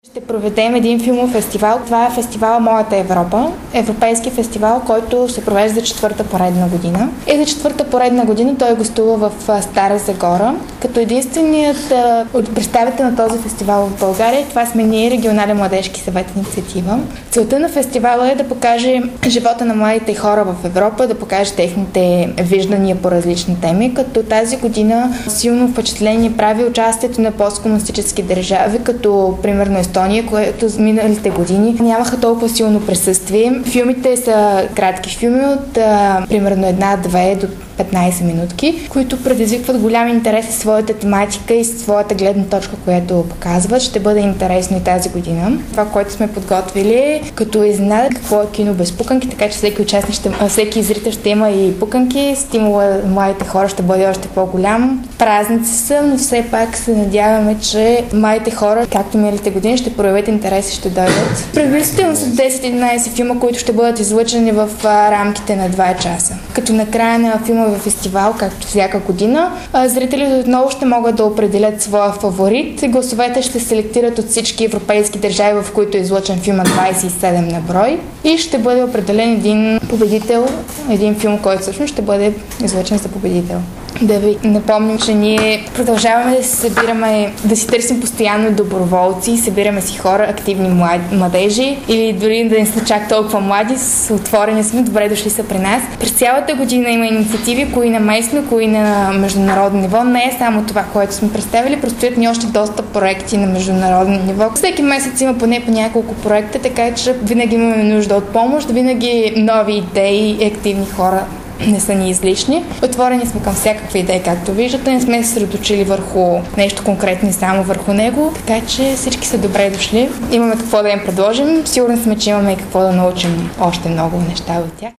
Ще проведем един филмов фестивал. Това е фестивал Моята Европа. Европейски фестивал, който се провежда за четвърта поредна година. И за четвърта поредна година той гостува в Стара Загора. Като единственият представител на този фестивал в България, това сме ние, Регионален младежки съвет инициатива. Целта на фестивала е да покаже живота на младите хора в Европа, да покаже техните виждания по различни теми, като тази година силно впечатление прави участието на посткомунистически държави, като примерно Естония, което в миналите години нямаха толкова силно присъствие. Филмите са кратки филми от примерно 1-2 до 15 минутки, които предизвикват голям интерес със своята тематика и своята гледна точка, която показват. Ще бъде интересно и тази година. Това, което сме подготвили, като изненада какво е кино без пуканки, така че всеки участник, всеки зрител ще има и пуканки. Стимула младите хора ще бъде още по-голям. Празници са, но все пак се надяваме, че младите хора, както миналите години, ще проявят интерес и ще дойдат. Приблизително са 10-11 филма, които ще бъдат излъчени в рамките на 2 часа. Като накрая на филма фестивал, както всяка година, зрителите отново ще могат да определят своя фаворит. Гласовете ще селектират от всички европейски държави, в които е излъчен филма 27 на брой, и ще бъде определен един победител, един филм, който всъщност ще бъде излъчен за победител. Да ви напомним, че ние продължаваме да се събираме, да си търсим постоянно доброволци, събираме си хора, активни младежи или дори да не са чак толкова млади, отворени сме, добре дошли са при нас. През цялата година има инициативи, кои на местно, кои на международно ниво. Не е само това, което сме представили, предстоят ни още доста проекти на международно ниво. Всеки месец има поне по няколко проекта, така че винаги имаме нужда от помощ, винаги нови идеи и активни хора не са ни излишни. Отворени сме към всякаква идея, както виждате. Не сме се средоточили върху нещо конкретно и само върху него, така че всички са добре дошли. Имаме какво да им предложим. Сигурни сме, че имаме и какво да научим още много неща от тях.